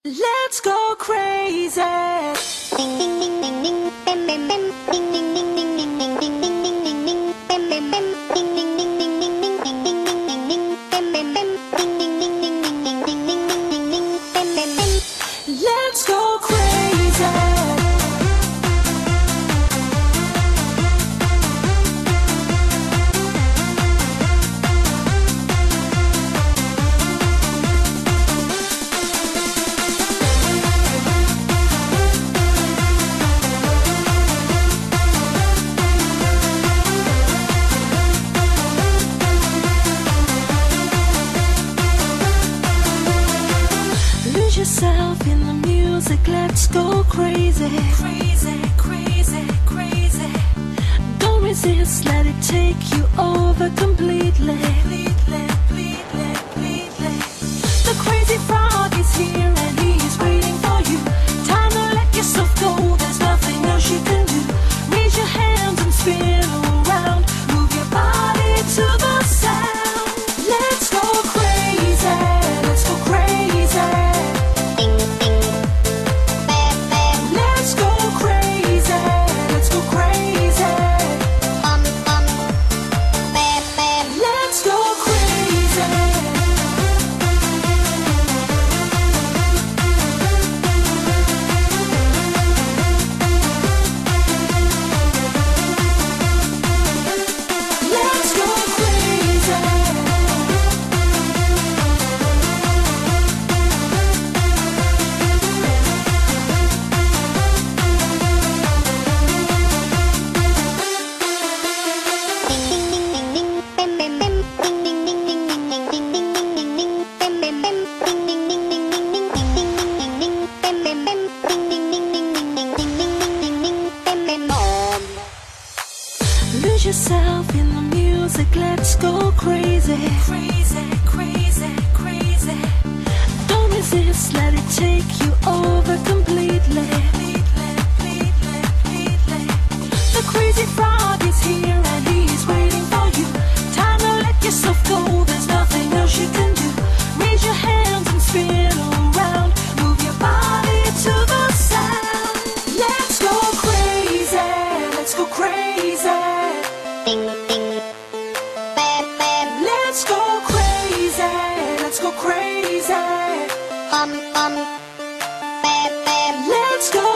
Let's go crazy. Ding ding ding ding ding bim bim bim ding ding ding ding ding ding ding ding ding ding ding bim bim bim ding ding ding ding ding ding ding ding ding ding ding bim bim bim ding ding ding ding ding ding ding ding ding ding ding bim bim bim. Let's go crazy. Yourself in the music, let's go crazy. Crazy, crazy, crazy. Don't resist, let it take you over completely. The crazy frog is here and he's waiting for you. Time to let yourself go, there's nothing else you can do. Raise your hands and spin around. Move your body to the sound. Let's go crazy, let's go crazy. Lose yourself in the music, let's go crazy. Crazy, crazy, crazy. Don't resist, let it take you over completely. The crazy frog is here and he's waiting for you. Time to let yourself go, there's nothing else you can do. Raise your hands and spin around. Move your body to the sound. Let's go crazy, let's go crazy. Ding, ding. Bam, bam. Let's go crazy, let's go crazy. Bam, bam. Bam, bam. Let's go